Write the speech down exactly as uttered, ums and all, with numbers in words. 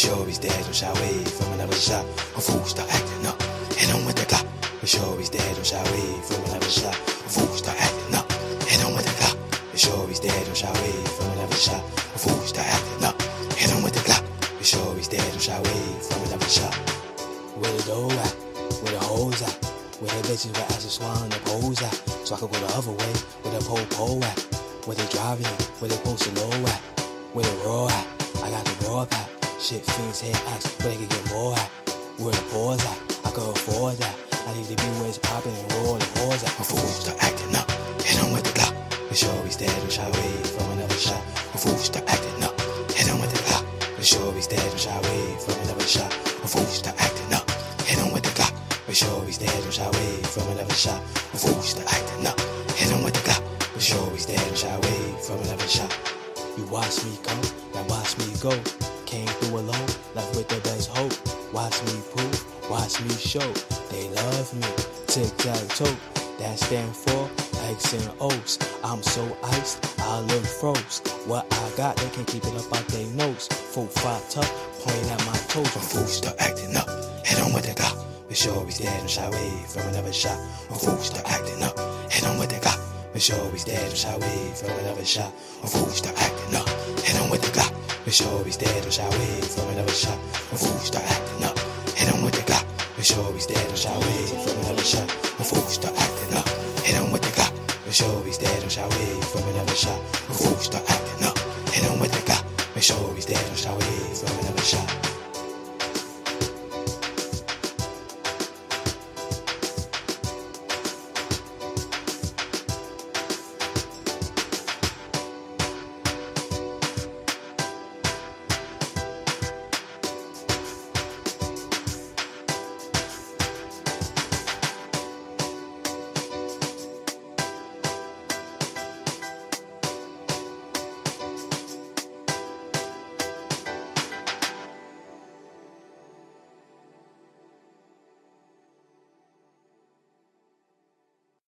sure he's dead, don't shy away from another shot. A fool start acting up, hit him with the Glock. For sure he's dead, don't shy away from another shot. A fool start acting up, hit him with the Glock. For sure he's dead, don't shy away from another shot. A fool start acting up, hit him with the Glock. For sure he's dead, don't shy away from another shot. Where the dough at? Where the hoes at? Where the bitches with ass and swan and the pose at? So I could go the other way, where the pole pole at? Where they driving at? Where they posted low at? Where they raw at? I got the raw at. Shit fiends head ass, where they can get more at? Where the pause at? I could afford that. I need to be where it's popping and roll the pause at. My fools start acting up, hit him with the Glock. For sure he's dead, don't shy away from another shot. My fools start acting up, hit him with the Glock. For sure he's dead, don't shy away from another shot. My fools start acting up, hit him with the Glock. For sure he's dead, don't shy away from another shot. My fools start acting up, hit him with the Glock. For sure he's dead, don't shy away from another shot. You watch me come, now watch me go. Came through alone, left with the best hope. Watch me prove, watch me show. They love me, tic-tac-toe. That stand for X and O's. I'm so iced, I look froze. What I got, they can't keep it up out their nose. Four, five, tough, pointing at my toes. When fools start acting up, hit him with the Glock. For sure he's dead, don't shy away from another shot. When fools start acting up, hit him with the Glock. For sure he's dead, don't shy away from another shot. When fools start acting up, hit him with the Glock. For sure he's dead, don't shy away from another shot. When fools start acting up, hit him with the Glock. For sure he's dead, don't shy away from another shot. When fools start acting up, hit him with the Glock. For sure he's dead, don't shy away from another shot. When fools start acting up, hit him with the Glock. For sure he's dead, don't shy away from another shot.